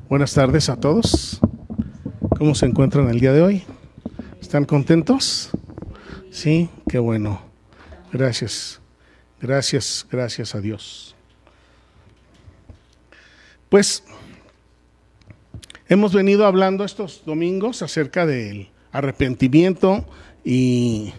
Buenas tardes a todos. ¿Cómo se encuentran el día de hoy? ¿Están contentos? Sí, qué bueno. Gracias a Dios. Pues hemos venido hablando estos domingos acerca del arrepentimiento y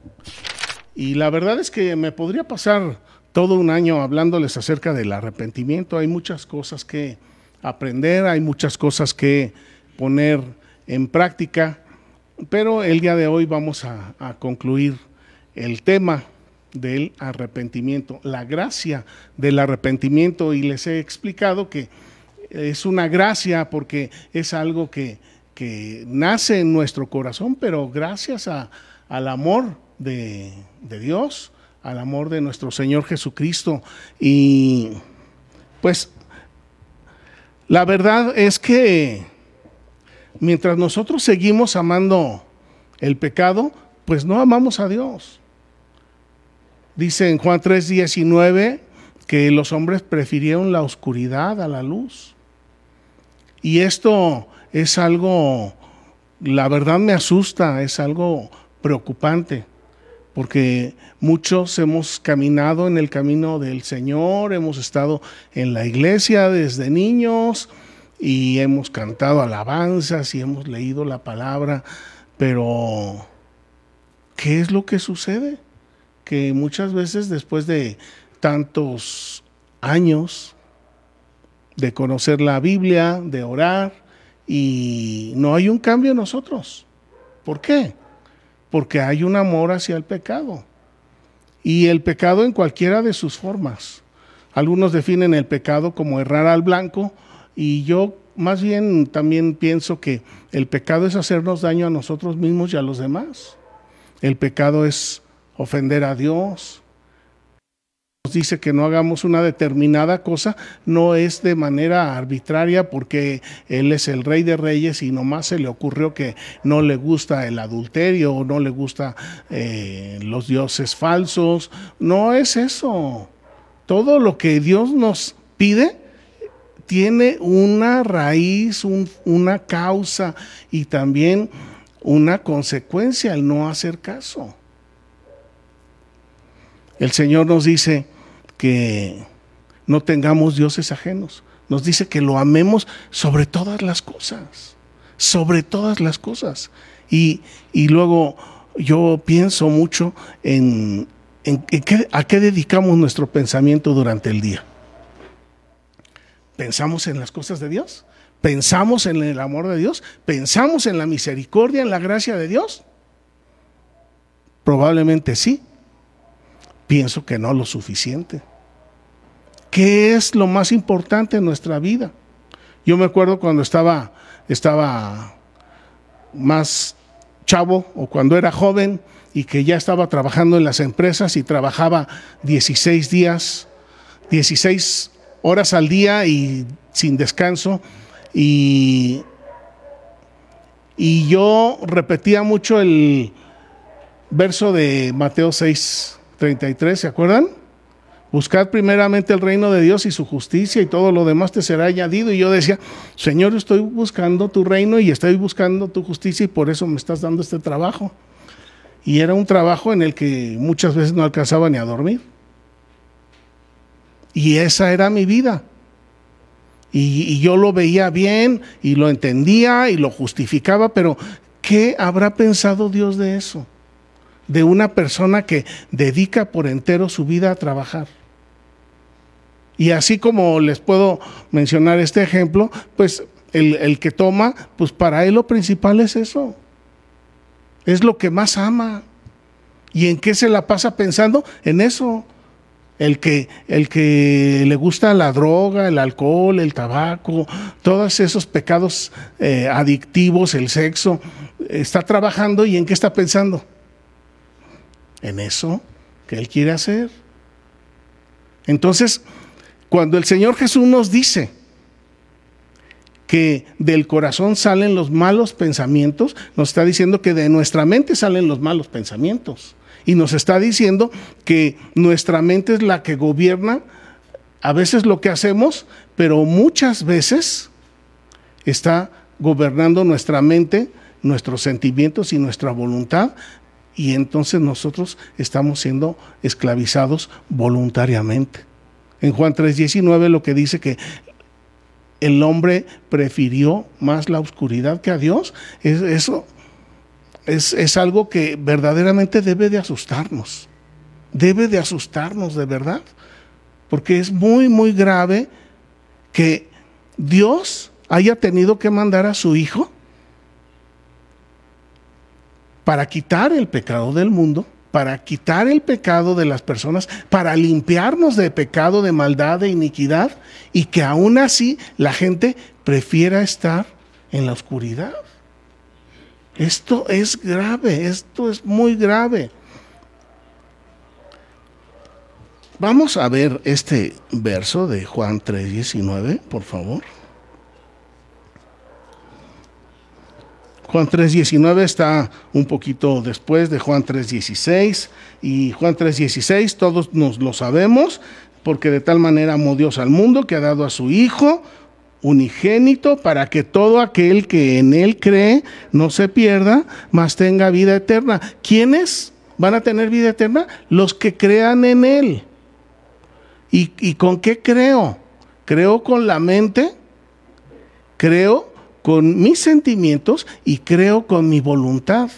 la verdad es que me podría pasar todo un año hablándoles acerca del arrepentimiento. Hay muchas cosas que aprender, hay muchas cosas que poner en práctica, pero el día de hoy vamos a concluir el tema del arrepentimiento, la gracia del arrepentimiento, y les he explicado que es una gracia porque es algo que nace en nuestro corazón, pero gracias al amor de Dios, al amor de nuestro Señor Jesucristo. Y pues la verdad es que mientras nosotros seguimos amando el pecado, pues no amamos a Dios. Dice en Juan 3:19 que los hombres prefirieron la oscuridad a la luz. Y esto es algo, la verdad me asusta, es algo preocupante, porque muchos hemos caminado en el camino del Señor, hemos estado en la iglesia desde niños y hemos cantado alabanzas y hemos leído la palabra, pero ¿qué es lo que sucede? Que muchas veces después de tantos años de conocer la Biblia, de orar, y no hay un cambio en nosotros. ¿Por qué? Porque hay un amor hacia el pecado, y el pecado en cualquiera de sus formas. Algunos definen el pecado como errar al blanco, y yo más bien también pienso que el pecado es hacernos daño a nosotros mismos y a los demás. El pecado es ofender a Dios. Nos dice que no hagamos una determinada cosa, no es de manera arbitraria porque Él es el Rey de Reyes y nomás se le ocurrió que no le gusta el adulterio o no le gusta los dioses falsos. No es eso. Todo lo que Dios nos pide tiene una raíz, una causa y también una consecuencia al no hacer caso. El Señor nos dice que no tengamos dioses ajenos. Nos dice que lo amemos sobre todas las cosas. Sobre todas las cosas. Y luego yo pienso mucho en a qué dedicamos nuestro pensamiento durante el día. ¿Pensamos en las cosas de Dios? ¿Pensamos en el amor de Dios? ¿Pensamos en la misericordia, en la gracia de Dios? Probablemente sí. Pienso que no lo suficiente. ¿Qué es lo más importante en nuestra vida? Yo me acuerdo cuando estaba más chavo o cuando era joven y que ya estaba trabajando en las empresas y trabajaba 16 horas al día y sin descanso, y yo repetía mucho el verso de Mateo 6:33, ¿se acuerdan? Buscad primeramente el reino de Dios y su justicia y todo lo demás te será añadido. Y yo decía, Señor, estoy buscando tu reino y estoy buscando tu justicia y por eso me estás dando este trabajo. Y era un trabajo en el que muchas veces no alcanzaba ni a dormir. Y esa era mi vida. Y yo lo veía bien y lo entendía y lo justificaba, pero ¿qué habrá pensado Dios de eso? De una persona que dedica por entero su vida a trabajar. Y así como les puedo mencionar este ejemplo, pues el que toma, pues para él lo principal es eso. Es lo que más ama. ¿Y en qué se la pasa pensando? En eso. El que le gusta la droga, el alcohol, el tabaco, todos esos pecados adictivos, el sexo, está trabajando, ¿y en qué está pensando? En eso que él quiere hacer. Entonces, cuando el Señor Jesús nos dice que del corazón salen los malos pensamientos, nos está diciendo que de nuestra mente salen los malos pensamientos. Y nos está diciendo que nuestra mente es la que gobierna a veces lo que hacemos, pero muchas veces está gobernando nuestra mente, nuestros sentimientos y nuestra voluntad, y entonces nosotros estamos siendo esclavizados voluntariamente. En Juan 3:19 lo que dice que el hombre prefirió más la oscuridad que a Dios, eso es algo que verdaderamente debe de asustarnos. Debe de asustarnos de verdad, porque es muy, muy grave que Dios haya tenido que mandar a su Hijo para quitar el pecado del mundo, para quitar el pecado de las personas, para limpiarnos de pecado, de maldad, de iniquidad, y que aún así la gente prefiera estar en la oscuridad. Esto es grave, esto es muy grave. Vamos a ver este verso de Juan 3:19, por favor. Juan 3:19 está un poquito después de Juan 3:16, y Juan 3:16 todos nos lo sabemos, porque de tal manera amó Dios al mundo que ha dado a su Hijo unigénito para que todo aquel que en Él cree no se pierda, mas tenga vida eterna. ¿Quiénes van a tener vida eterna? Los que crean en Él. ¿Y con qué creo? Creo con la mente, creo con mis sentimientos y creo con mi voluntad.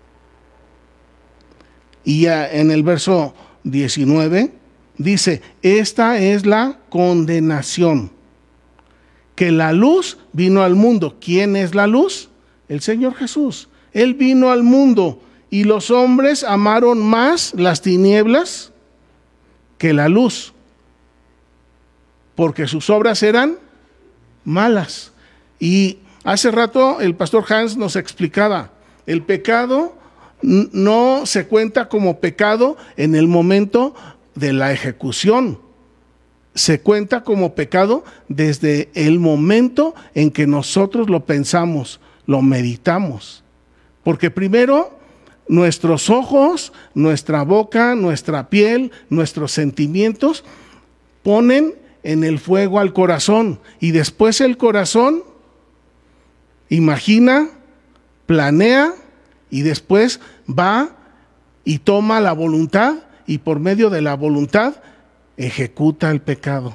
Y ya en el verso 19 dice: esta es la condenación, que la luz vino al mundo. ¿Quién es la luz? El Señor Jesús. Él vino al mundo y los hombres amaron más las tinieblas que la luz, porque sus obras eran malas. Y hace rato el pastor Hans nos explicaba, el pecado no se cuenta como pecado en el momento de la ejecución. Se cuenta como pecado desde el momento en que nosotros lo pensamos, lo meditamos. Porque primero nuestros ojos, nuestra boca, nuestra piel, nuestros sentimientos ponen en el fuego al corazón, y después el corazón imagina, planea, y después va y toma la voluntad, y por medio de la voluntad ejecuta el pecado.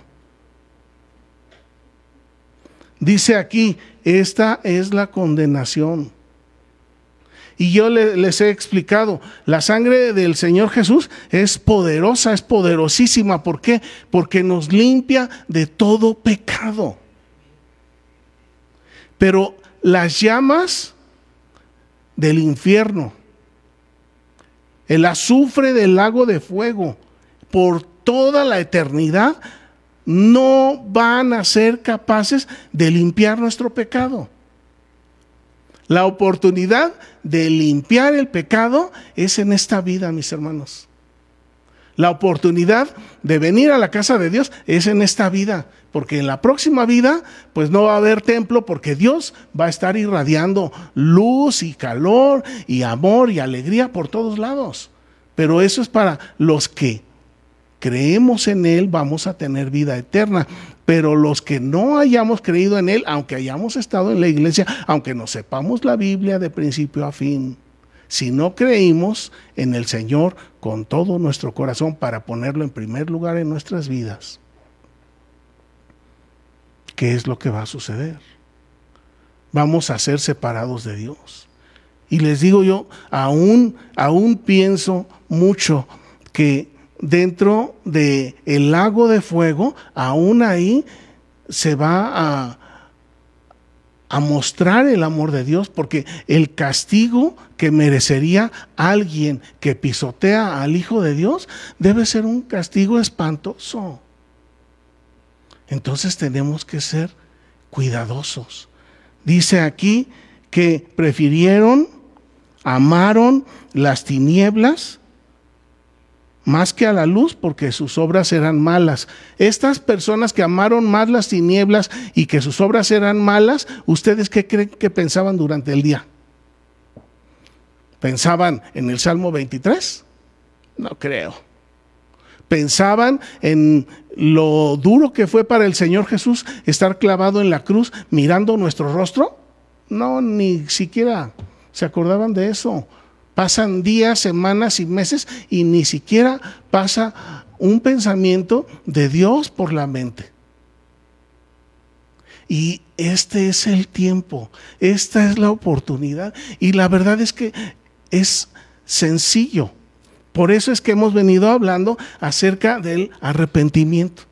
Dice aquí: esta es la condenación. Y yo les he explicado, la sangre del Señor Jesús es poderosa, es poderosísima. ¿Por qué? Porque nos limpia de todo pecado. Pero las llamas del infierno, el azufre del lago de fuego, por toda la eternidad, no van a ser capaces de limpiar nuestro pecado. La oportunidad de limpiar el pecado es en esta vida, mis hermanos. La oportunidad de venir a la casa de Dios es en esta vida, porque en la próxima vida pues no va a haber templo, porque Dios va a estar irradiando luz y calor y amor y alegría por todos lados. Pero eso es para los que creemos en Él, vamos a tener vida eterna. Pero los que no hayamos creído en Él, aunque hayamos estado en la iglesia, aunque no sepamos la Biblia de principio a fin, si no creímos en el Señor con todo nuestro corazón para ponerlo en primer lugar en nuestras vidas, ¿qué es lo que va a suceder? Vamos a ser separados de Dios. Y les digo yo, aún pienso mucho que dentro del lago de fuego, aún ahí se va a mostrar el amor de Dios, porque el castigo que merecería alguien que pisotea al Hijo de Dios debe ser un castigo espantoso. Entonces tenemos que ser cuidadosos. Dice aquí que amaron las tinieblas más que a la luz, porque sus obras eran malas. Estas personas que amaron más las tinieblas y que sus obras eran malas, ¿ustedes qué creen que pensaban durante el día? ¿Pensaban en el Salmo 23? No creo. ¿Pensaban en lo duro que fue para el Señor Jesús estar clavado en la cruz mirando nuestro rostro? No, ni siquiera se acordaban de eso. Pasan días, semanas y meses y ni siquiera pasa un pensamiento de Dios por la mente. Y este es el tiempo, esta es la oportunidad. Y la verdad es que es sencillo. Por eso es que hemos venido hablando acerca del arrepentimiento.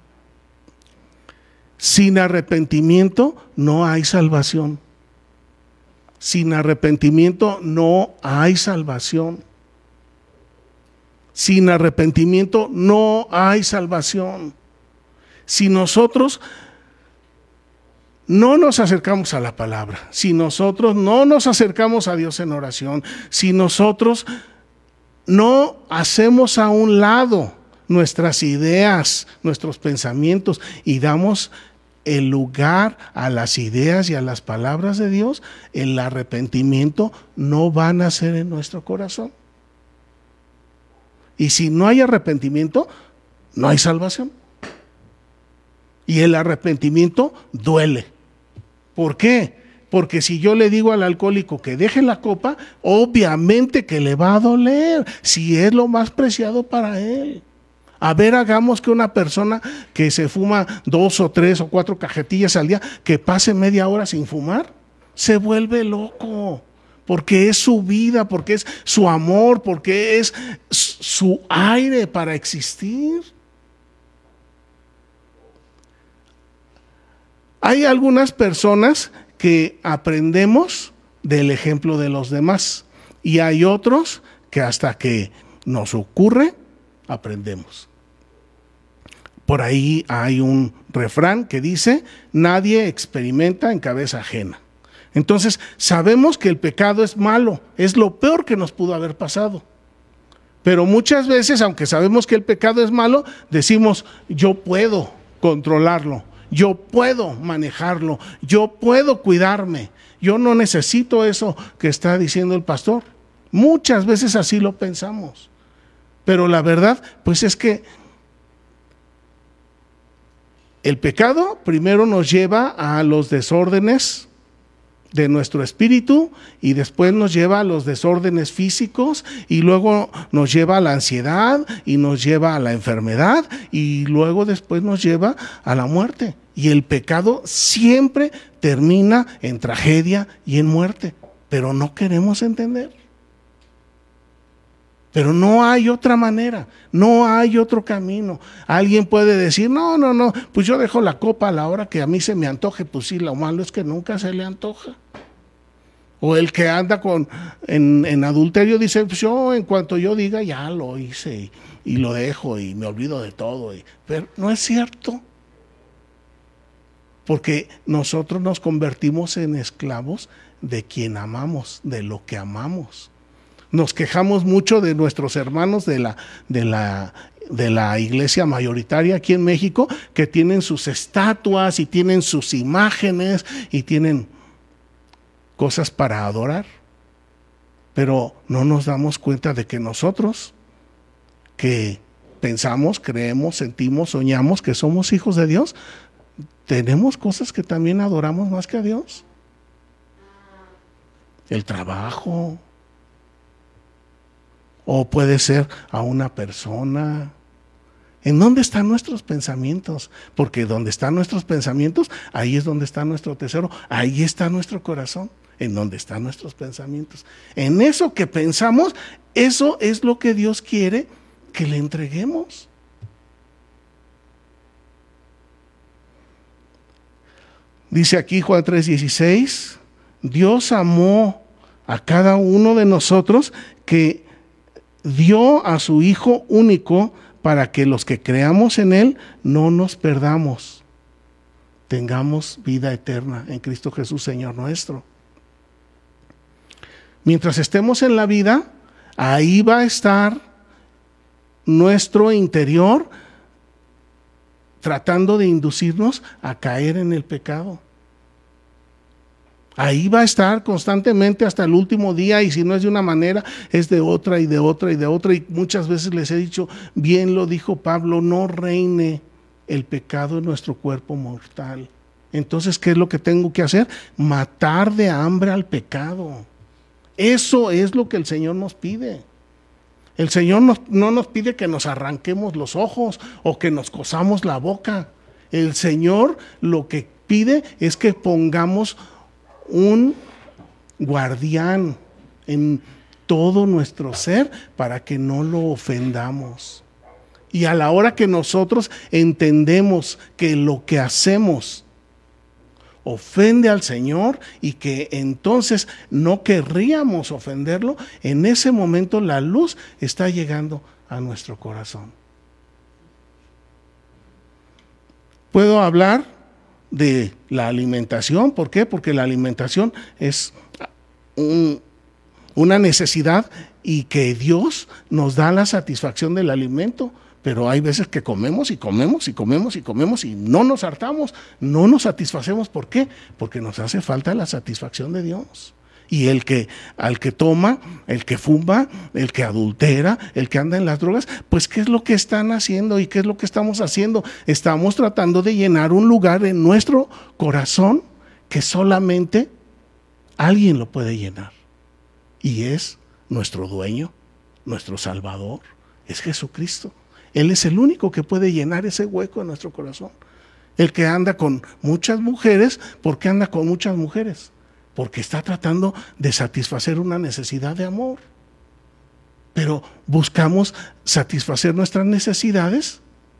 Sin arrepentimiento no hay salvación. Sin arrepentimiento no hay salvación. Sin arrepentimiento no hay salvación. Si nosotros no nos acercamos a la palabra, si nosotros no nos acercamos a Dios en oración, si nosotros no hacemos a un lado nuestras ideas, nuestros pensamientos y damos el lugar a las ideas y a las palabras de Dios, el arrepentimiento no va a nacer en nuestro corazón. Y si no hay arrepentimiento, no hay salvación. Y el arrepentimiento duele. ¿Por qué? Porque si yo le digo al alcohólico que deje la copa, obviamente que le va a doler, si es lo más preciado para él. A ver, hagamos que una persona que se fuma 2 o 3 o 4 cajetillas al día, que pase media hora sin fumar, se vuelve loco. Porque es su vida, porque es su amor, porque es su aire para existir. Hay algunas personas que aprendemos del ejemplo de los demás y hay otros que hasta que nos ocurre, aprendemos. Por ahí hay un refrán que dice, nadie experimenta en cabeza ajena. Entonces, sabemos que el pecado es malo, es lo peor que nos pudo haber pasado. Pero muchas veces, aunque sabemos que el pecado es malo, decimos, yo puedo controlarlo. Yo puedo manejarlo, yo puedo cuidarme, yo no necesito eso que está diciendo el pastor. Muchas veces así lo pensamos, pero la verdad pues es que el pecado primero nos lleva a los desórdenes de nuestro espíritu y después nos lleva a los desórdenes físicos y luego nos lleva a la ansiedad y nos lleva a la enfermedad y luego después nos lleva a la muerte. Y el pecado siempre termina en tragedia y en muerte, pero no queremos entender. Pero no hay otra manera, no hay otro camino. Alguien puede decir, no, pues yo dejo la copa a la hora que a mí se me antoje. Pues sí, lo malo es que nunca se le antoja. O el que anda en adulterio dice, pues yo en cuanto yo diga ya lo hice y lo dejo y me olvido de todo. Pero no es cierto. Porque nosotros nos convertimos en esclavos de quien amamos, de lo que amamos. Nos quejamos mucho de nuestros hermanos de la iglesia mayoritaria aquí en México, que tienen sus estatuas y tienen sus imágenes y tienen cosas para adorar. Pero no nos damos cuenta de que nosotros, que pensamos, creemos, sentimos, soñamos que somos hijos de Dios, tenemos cosas que también adoramos más que a Dios. El trabajo. O puede ser a una persona. ¿En dónde están nuestros pensamientos? Porque donde están nuestros pensamientos, ahí es donde está nuestro tesoro, ahí está nuestro corazón, en donde están nuestros pensamientos. En eso que pensamos, eso es lo que Dios quiere que le entreguemos. Dice aquí Juan 3:16, Dios amó a cada uno de nosotros que dio a su Hijo único para que los que creamos en Él no nos perdamos, tengamos vida eterna en Cristo Jesús, Señor nuestro. Mientras estemos en la vida, ahí va a estar nuestro interior tratando de inducirnos a caer en el pecado. Ahí va a estar constantemente hasta el último día, y si no es de una manera, es de otra y de otra y de otra. Y muchas veces les he dicho, bien lo dijo Pablo, no reine el pecado en nuestro cuerpo mortal. Entonces, ¿qué es lo que tengo que hacer? Matar de hambre al pecado. Eso es lo que el Señor nos pide. El Señor no nos pide que nos arranquemos los ojos o que nos cosamos la boca. El Señor lo que pide es que pongamos un guardián en todo nuestro ser para que no lo ofendamos. Y a la hora que nosotros entendemos que lo que hacemos ofende al Señor y que entonces no querríamos ofenderlo, en ese momento la luz está llegando a nuestro corazón. Puedo hablar de la alimentación. ¿Por qué? Porque la alimentación es una necesidad y que Dios nos da la satisfacción del alimento. Pero hay veces que comemos y comemos y comemos y comemos y no nos hartamos, no nos satisfacemos. ¿Por qué? Porque nos hace falta la satisfacción de Dios. Y al que toma, el que fuma, el que adultera, el que anda en las drogas, pues ¿qué es lo que están haciendo y qué es lo que estamos haciendo? Estamos tratando de llenar un lugar en nuestro corazón que solamente alguien lo puede llenar. Y es nuestro dueño, nuestro Salvador, es Jesucristo. Él es el único que puede llenar ese hueco en nuestro corazón. El que anda con muchas mujeres, ¿por qué anda con muchas mujeres? Porque está tratando de satisfacer una necesidad de amor. Pero buscamos satisfacer nuestras necesidades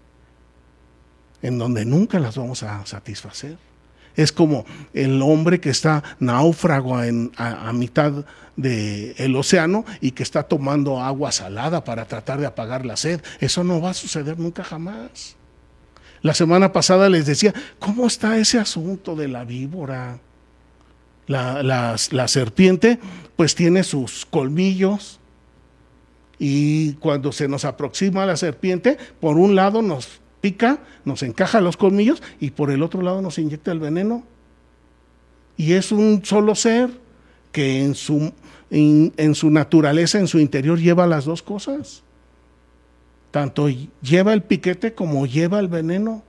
en donde nunca las vamos a satisfacer. Es como el hombre que está náufrago a mitad del océano y que está tomando agua salada para tratar de apagar la sed. Eso no va a suceder nunca jamás. La semana pasada les decía, ¿cómo está ese asunto de la víbora? La serpiente pues tiene sus colmillos y cuando se nos aproxima la serpiente, por un lado nos pica, nos encaja los colmillos y por el otro lado nos inyecta el veneno. Y es un solo ser que en su naturaleza, en su interior, lleva las dos cosas. Tanto lleva el piquete como lleva el veneno.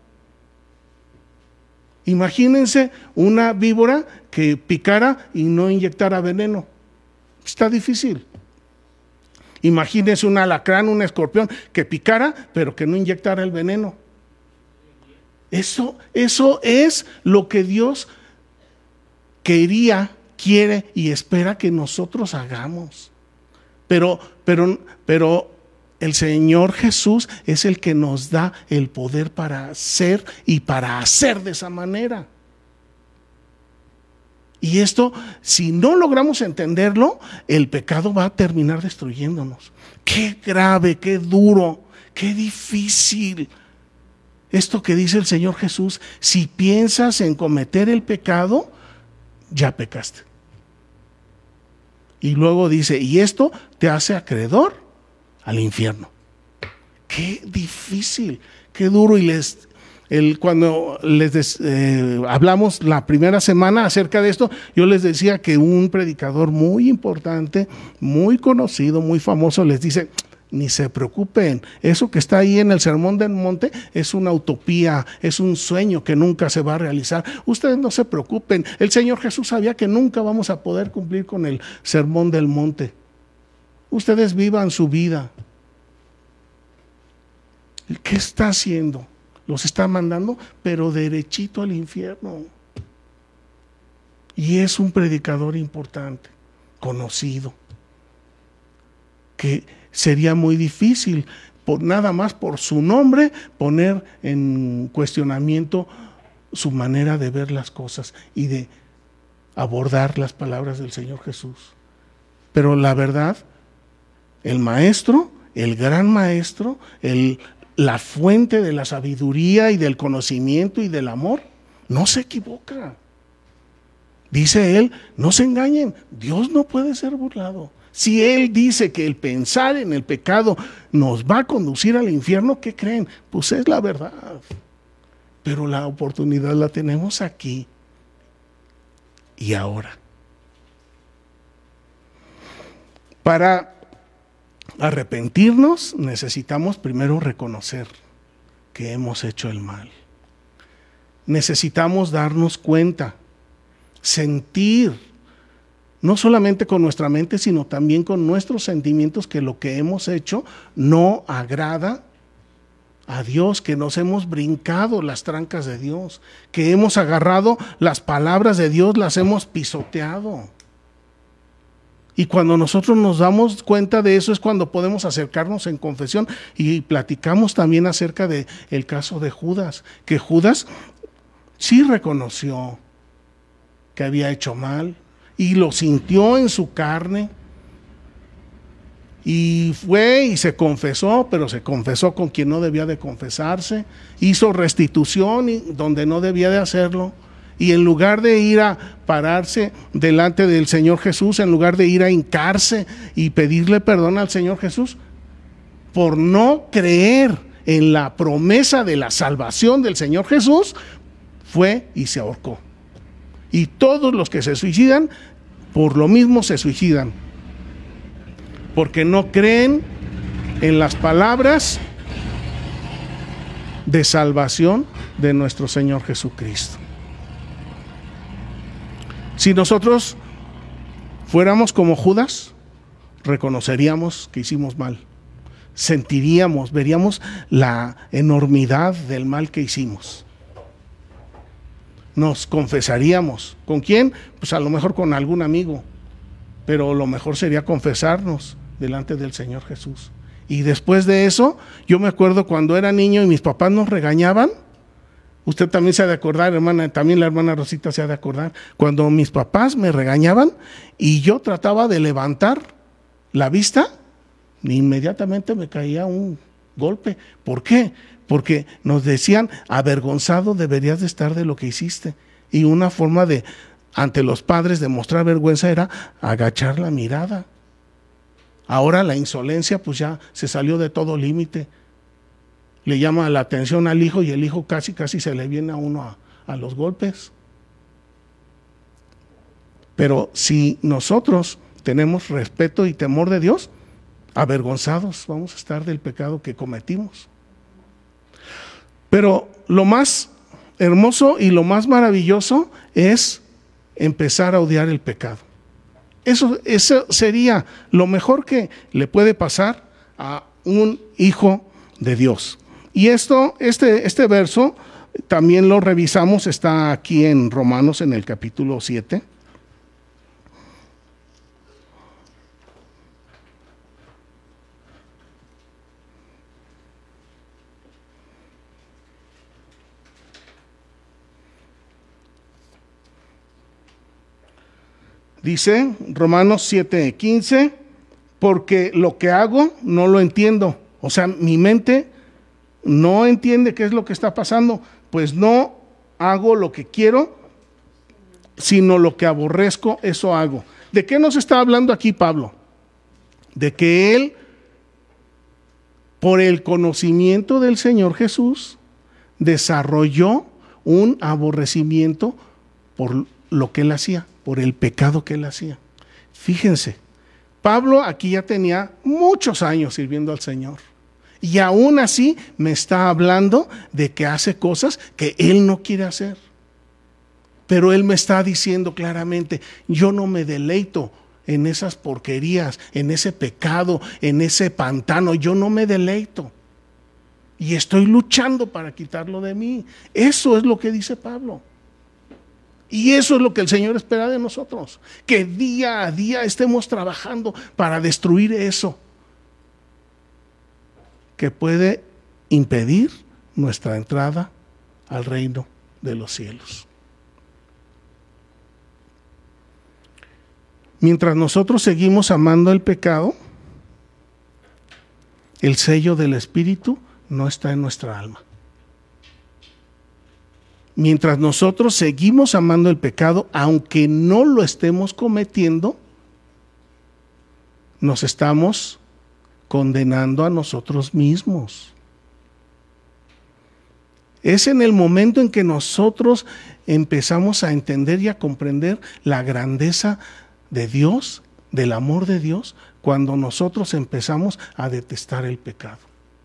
Imagínense una víbora que picara y no inyectara veneno. Está difícil. Imagínense un alacrán, un escorpión que picara, pero que no inyectara el veneno. Eso es lo que Dios quería, quiere y espera que nosotros hagamos. Pero el Señor Jesús es el que nos da el poder para ser y para hacer de esa manera. Y esto, si no logramos entenderlo, el pecado va a terminar destruyéndonos. Qué grave, qué duro, qué difícil. Esto que dice el Señor Jesús, si piensas en cometer el pecado, ya pecaste. Y luego dice, y esto te hace acreedor al infierno. Qué difícil, qué duro. Y cuando hablamos la primera semana acerca de esto, yo les decía que un predicador muy importante, muy conocido, muy famoso, les dice, ni se preocupen, eso que está ahí en el Sermón del Monte es una utopía, es un sueño que nunca se va a realizar. Ustedes no se preocupen, el Señor Jesús sabía que nunca vamos a poder cumplir con el Sermón del Monte. Ustedes vivan su vida. ¿Qué está haciendo? Los está mandando, pero derechito al infierno. Y es un predicador importante, conocido, que sería muy difícil, nada más por su nombre, poner en cuestionamiento su manera de ver las cosas y de abordar las palabras del Señor Jesús. Pero la verdad, el maestro, el gran maestro, la fuente de la sabiduría y del conocimiento y del amor, no se equivoca. Dice él, no se engañen, Dios no puede ser burlado. Si Él dice que el pensar en el pecado nos va a conducir al infierno, ¿qué creen? Pues es la verdad. Pero la oportunidad la tenemos aquí. y ahora. Para arrepentirnos necesitamos primero reconocer que hemos hecho el mal. Necesitamos darnos cuenta, sentir, no solamente con nuestra mente, sino también con nuestros sentimientos, que lo que hemos hecho no agrada a Dios, que nos hemos brincado las trancas de Dios, que hemos agarrado las palabras de Dios, las hemos pisoteado. Y cuando nosotros nos damos cuenta de eso es cuando podemos acercarnos en confesión, y platicamos también acerca de el caso de Judas, que Judas sí reconoció que había hecho mal y lo sintió en su carne, y fue y se confesó, pero se confesó con quien no debía de confesarse, hizo restitución donde no debía de hacerlo, y en lugar de ir a pararse delante del Señor Jesús, en lugar de ir a hincarse y pedirle perdón al Señor Jesús, por no creer en la promesa de la salvación del Señor Jesús, fue y se ahorcó. Y todos los que se suicidan, por lo mismo se suicidan, porque no creen en las palabras de salvación de nuestro Señor Jesucristo. Si nosotros fuéramos como Judas, reconoceríamos que hicimos mal, sentiríamos, veríamos la enormidad del mal que hicimos. Nos confesaríamos. ¿Con quién? Pues a lo mejor con algún amigo, pero lo mejor sería confesarnos delante del Señor Jesús. Y después de eso, yo me acuerdo cuando era niño y mis papás nos regañaban. Usted también se ha de acordar, hermana, también la hermana Rosita se ha de acordar, cuando mis papás me regañaban y yo trataba de levantar la vista, inmediatamente me caía un golpe. ¿Por qué? Porque nos decían, avergonzado deberías de estar de lo que hiciste. Y una forma de, ante los padres, de mostrar vergüenza era agachar la mirada. Ahora la insolencia pues ya se salió de todo límite. Le llama la atención al hijo y el hijo casi se le viene a uno a los golpes. Pero si nosotros tenemos respeto y temor de Dios, avergonzados vamos a estar del pecado que cometimos. Pero lo más hermoso y lo más maravilloso es empezar a odiar el pecado. Eso sería lo mejor que le puede pasar a un hijo de Dios. Y este verso también lo revisamos, está aquí en Romanos en el capítulo 7. Dice Romanos 7:15, porque lo que hago no lo entiendo. O sea, mi mente no entiende qué es lo que está pasando, pues no hago lo que quiero, sino lo que aborrezco, eso hago. ¿De qué nos está hablando aquí Pablo? De que él, por el conocimiento del Señor Jesús, desarrolló un aborrecimiento por lo que él hacía, por el pecado que él hacía. Fíjense, Pablo aquí ya tenía muchos años sirviendo al Señor. Y aún así me está hablando de que hace cosas que él no quiere hacer. Pero él me está diciendo claramente, yo no me deleito en esas porquerías, en ese pecado, en ese pantano, yo no me deleito. Y estoy luchando para quitarlo de mí. Eso es lo que dice Pablo. Y eso es lo que el Señor espera de nosotros, que día a día estemos trabajando para destruir eso que puede impedir nuestra entrada al reino de los cielos. Mientras nosotros seguimos amando el pecado, el sello del Espíritu no está en nuestra alma. Mientras nosotros seguimos amando el pecado, aunque no lo estemos cometiendo, nos estamos condenando a nosotros mismos. Es en el momento en que nosotros empezamos a entender y a comprender la grandeza de Dios, del amor de Dios, cuando nosotros empezamos a detestar el pecado.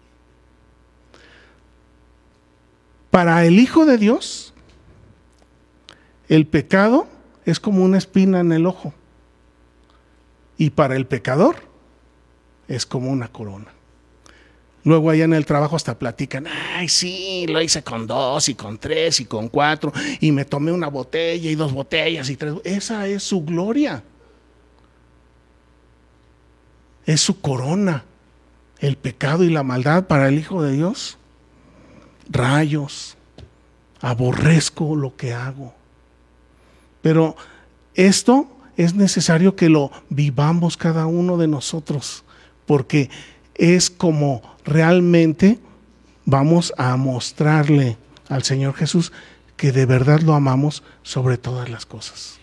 Para el Hijo de Dios, el pecado es como una espina en el ojo. Y para el pecador es como una corona. Luego allá en el trabajo hasta platican, ay sí, lo hice con 2 y con 3 y con 4 y me tomé una botella y 2 botellas y 3. Esa es su gloria. Es su corona. El pecado y la maldad para el Hijo de Dios. Rayos, aborrezco lo que hago. Pero esto es necesario que lo vivamos cada uno de nosotros, porque es como realmente vamos a mostrarle al Señor Jesús que de verdad lo amamos sobre todas las cosas.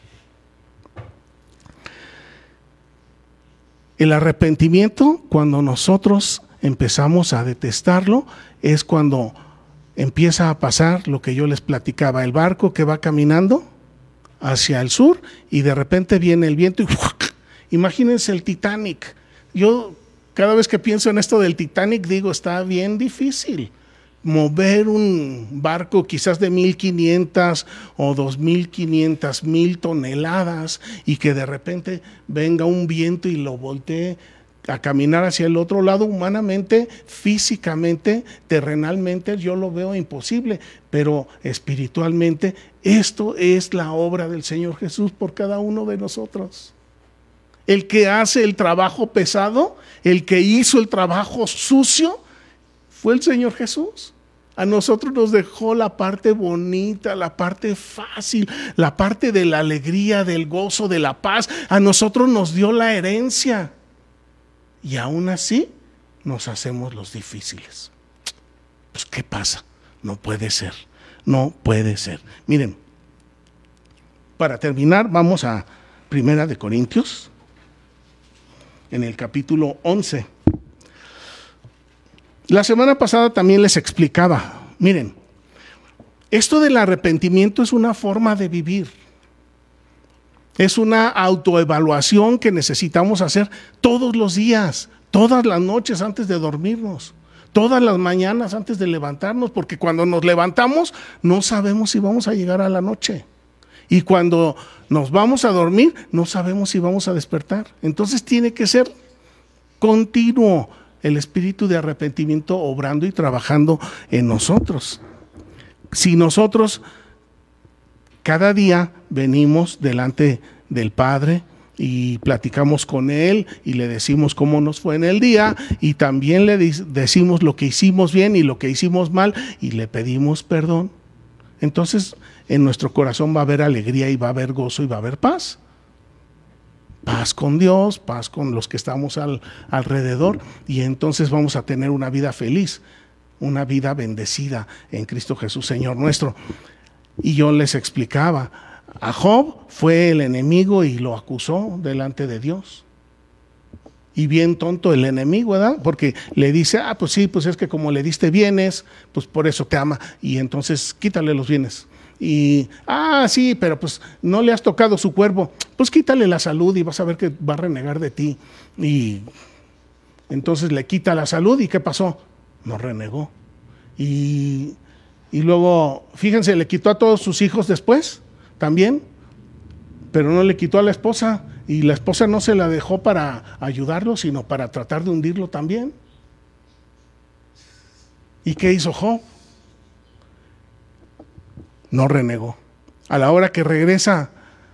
El arrepentimiento, cuando nosotros empezamos a detestarlo, es cuando empieza a pasar lo que yo les platicaba, el barco que va caminando hacia el sur y de repente viene el viento y ¡fuac! Imagínense el Titanic. Yo cada vez que pienso en esto del Titanic digo, está bien difícil mover un barco quizás de 1,500 o 2,500, 1,000 toneladas y que de repente venga un viento y lo voltee a caminar hacia el otro lado. Humanamente, físicamente, terrenalmente yo lo veo imposible, pero espiritualmente esto es la obra del Señor Jesús por cada uno de nosotros. El que hace el trabajo pesado, el que hizo el trabajo sucio, fue el Señor Jesús. A nosotros nos dejó la parte bonita, la parte fácil, la parte de la alegría, del gozo, de la paz. A nosotros nos dio la herencia. Y aún así nos hacemos los difíciles. Pues ¿qué pasa? No puede ser, no puede ser. Miren, para terminar vamos a 1 de Corintios, en el capítulo 11. La semana pasada también les explicaba, miren, esto del arrepentimiento es una forma de vivir. Es una autoevaluación que necesitamos hacer todos los días, todas las noches antes de dormirnos, todas las mañanas antes de levantarnos, porque cuando nos levantamos no sabemos si vamos a llegar a la noche. Y cuando nos vamos a dormir no sabemos si vamos a despertar. Entonces tiene que ser continuo el espíritu de arrepentimiento obrando y trabajando en nosotros. Si nosotros cada día venimos delante del Padre y platicamos con Él y le decimos cómo nos fue en el día y también le decimos lo que hicimos bien y lo que hicimos mal y le pedimos perdón, entonces en nuestro corazón va a haber alegría y va a haber gozo y va a haber paz. Paz con Dios, paz con los que estamos alrededor, y entonces vamos a tener una vida feliz, una vida bendecida en Cristo Jesús, Señor nuestro. Y yo les explicaba, a Job fue el enemigo y lo acusó delante de Dios. Y bien tonto el enemigo, ¿verdad? Porque le dice, pues sí, pues es que como le diste bienes, pues por eso te ama, y entonces quítale los bienes. Y, sí, pero pues no le has tocado su cuerpo, pues quítale la salud y vas a ver que va a renegar de ti. Y entonces le quita la salud y ¿qué pasó? No renegó. Y luego, fíjense, le quitó a todos sus hijos después, también, pero no le quitó a la esposa, y la esposa no se la dejó para ayudarlo, sino para tratar de hundirlo también. ¿Y qué hizo Job? No renegó. A la hora que regresa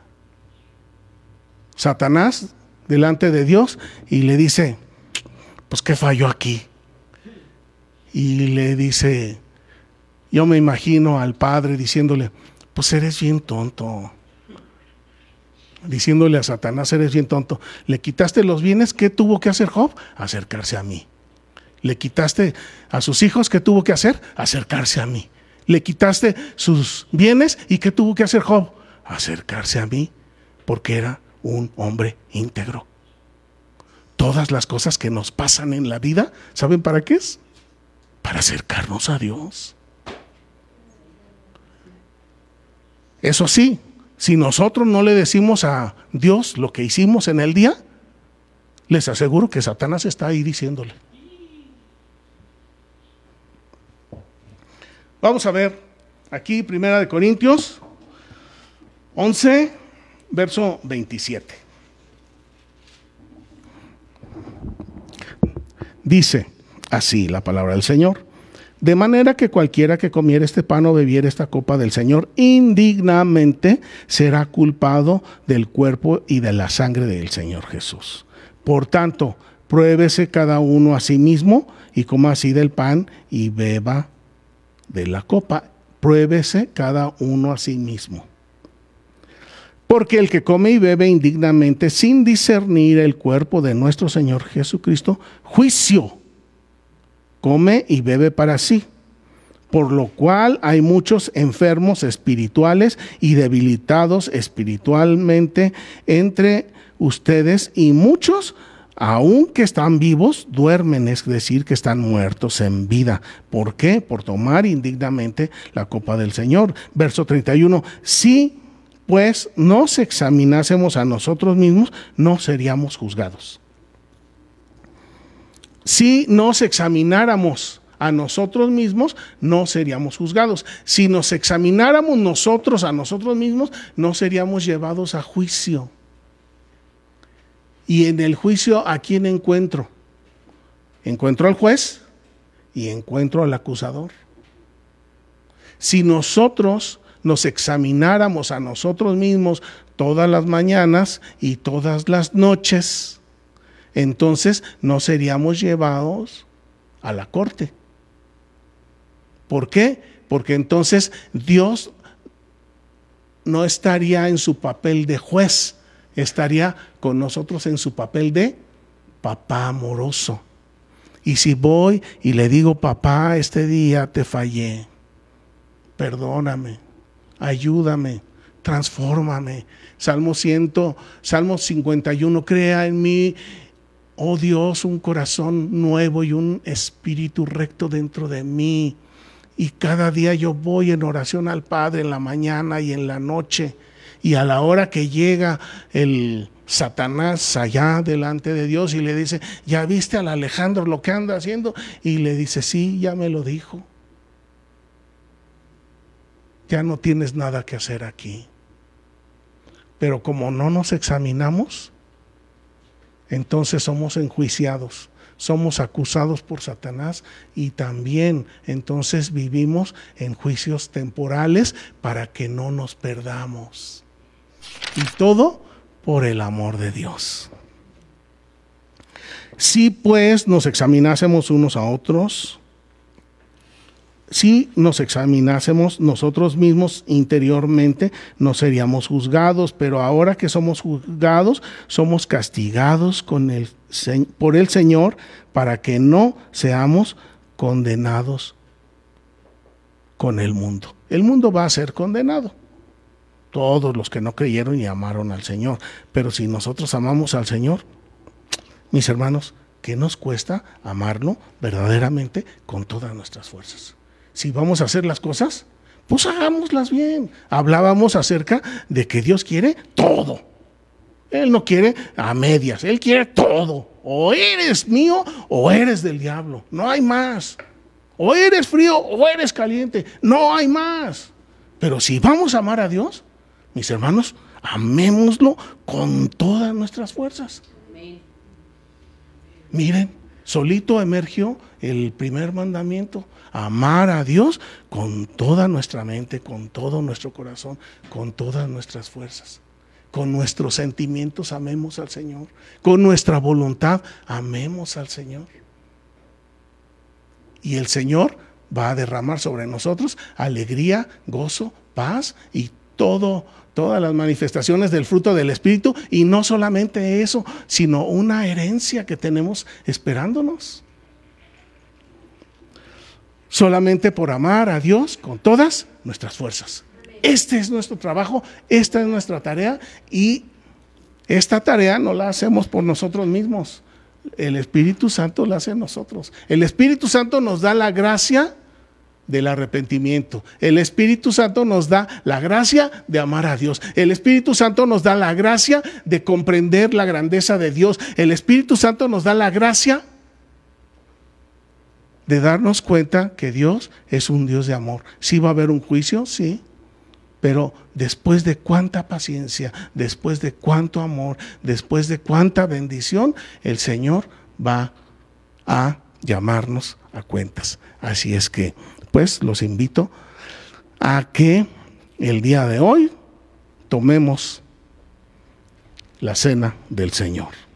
Satanás delante de Dios y le dice, pues ¿qué falló aquí? Y le dice, yo me imagino al padre diciéndole, pues eres bien tonto. Diciéndole a Satanás, eres bien tonto. Le quitaste los bienes, ¿qué tuvo que hacer Job? Acercarse a mí. Le quitaste a sus hijos, ¿qué tuvo que hacer? Acercarse a mí. Le quitaste sus bienes y ¿qué tuvo que hacer Job? Acercarse a mí, porque era un hombre íntegro. Todas las cosas que nos pasan en la vida, ¿saben para qué es? Para acercarnos a Dios. Eso sí, si nosotros no le decimos a Dios lo que hicimos en el día, les aseguro que Satanás está ahí diciéndole. Vamos a ver aquí 1 Corintios 11, verso 27. Dice así la palabra del Señor: de manera que cualquiera que comiera este pan o bebiera esta copa del Señor indignamente será culpado del cuerpo y de la sangre del Señor Jesús. Por tanto, pruébese cada uno a sí mismo y coma así del pan y beba de la copa. Pruébese cada uno a sí mismo. Porque el que come y bebe indignamente sin discernir el cuerpo de nuestro Señor Jesucristo, juicio come y bebe para sí. Por lo cual hay muchos enfermos espirituales y debilitados espiritualmente entre ustedes, y muchos, aunque están vivos, duermen, es decir, que están muertos en vida. ¿Por qué? Por tomar indignamente la copa del Señor. Verso 31, si pues nos examinásemos a nosotros mismos, no seríamos juzgados. Si nos examináramos a nosotros mismos, no seríamos juzgados. Si nos examináramos nosotros a nosotros mismos, no seríamos llevados a juicio. Y en el juicio, ¿a quién encuentro? Encuentro al juez y encuentro al acusador. Si nosotros nos examináramos a nosotros mismos todas las mañanas y todas las noches, entonces no seríamos llevados a la corte. ¿Por qué? Porque entonces Dios no estaría en su papel de juez, estaría con nosotros en su papel de papá amoroso. Y si voy y le digo: papá, este día te fallé, perdóname, ayúdame, transfórmame. Salmo 51, crea en mí, oh Dios, un corazón nuevo y un espíritu recto dentro de mí. Y cada día yo voy en oración al Padre en la mañana y en la noche. Y a la hora que llega el Satanás allá delante de Dios y le dice: ¿ya viste al Alejandro lo que anda haciendo? Y le dice: sí, ya me lo dijo. Ya no tienes nada que hacer aquí. Pero como no nos examinamos, entonces somos enjuiciados, somos acusados por Satanás, y también entonces vivimos en juicios temporales para que no nos perdamos. Y todo por el amor de Dios. Si pues nos examinásemos unos a otros, si nos examinásemos nosotros mismos interiormente, no seríamos juzgados, pero ahora que somos juzgados, somos castigados por el Señor, para que no seamos condenados con el mundo. El mundo va a ser condenado, todos los que no creyeron y amaron al Señor. Pero si nosotros amamos al Señor, mis hermanos, ¿qué nos cuesta amarlo verdaderamente con todas nuestras fuerzas? Si vamos a hacer las cosas, pues hagámoslas bien. Hablábamos acerca de que Dios quiere todo. Él no quiere a medias, Él quiere todo. O eres mío o eres del diablo, no hay más. O eres frío o eres caliente, no hay más. Pero si vamos a amar a Dios, mis hermanos, amémoslo con todas nuestras fuerzas. Miren, solito emergió el primer mandamiento: amar a Dios con toda nuestra mente, con todo nuestro corazón, con todas nuestras fuerzas. Con nuestros sentimientos amemos al Señor, con nuestra voluntad amemos al Señor. Y el Señor va a derramar sobre nosotros alegría, gozo, paz y todas las manifestaciones del fruto del Espíritu. Y no solamente eso, sino una herencia que tenemos esperándonos. Solamente por amar a Dios con todas nuestras fuerzas. Este es nuestro trabajo, esta es nuestra tarea, y esta tarea no la hacemos por nosotros mismos. El Espíritu Santo la hace en nosotros. El Espíritu Santo nos da la gracia del arrepentimiento. El Espíritu Santo nos da la gracia de amar a Dios. El Espíritu Santo nos da la gracia de comprender la grandeza de Dios. El Espíritu Santo nos da la gracia de darnos cuenta que Dios es un Dios de amor. Sí va a haber un juicio, sí, pero después de cuánta paciencia, después de cuánto amor, después de cuánta bendición, el Señor va a llamarnos a cuentas. Así es que, pues, los invito a que el día de hoy tomemos la cena del Señor.